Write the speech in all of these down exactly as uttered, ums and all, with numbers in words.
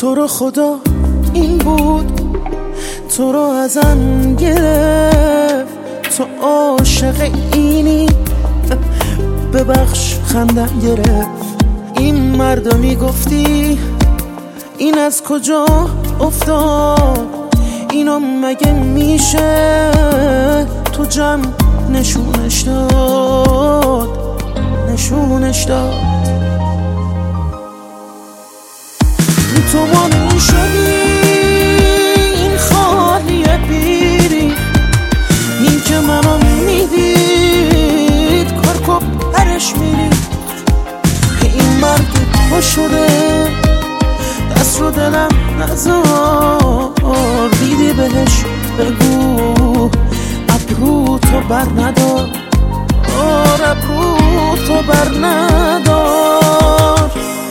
تو رو خدا این بود، تو رو ازم گرفت، تو عاشق اینی، ببخش خندم گرفت. این مردا میگفتی این از کجا افتاد، اینو مگه میشه تو جمع نشونش داد، نشونش داد. تو مانو شدی این خالیه بیری، این که منو میدید کارکو پرش میری. این مرد تو شده دست رو دلم نزار، دیدی بهش بگو ابرو تو بر ندار، آر ابرو تو بر ندار.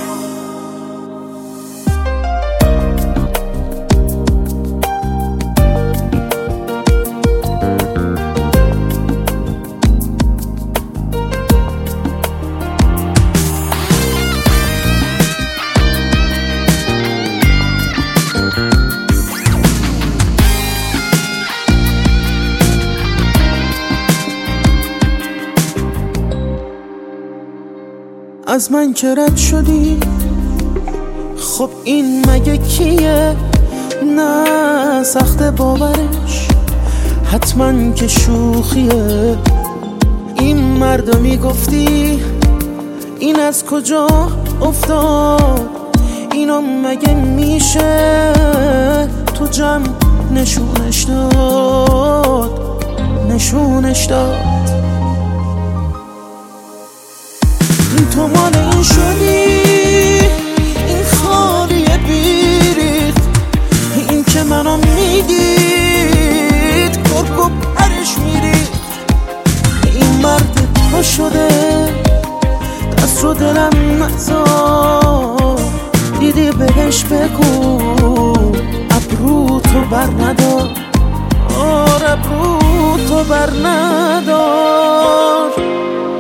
از من که رد شدی، خب این مگه کیه؟ نه سخت باورش، حتما که شوخیه. این مردا میگفتی این از کجا افتاد، اینو مگه میشه تو جمع نشونش داد، نشونش داد. تو مال این شدی این خالیه بیریخت، این که منو میدید کرکو پرش میریخت. این مرد تو شده دست رو دلم نزار، دیدی بهش بگو ابرو تو بر ندار، آر ابرو تو بر ندار.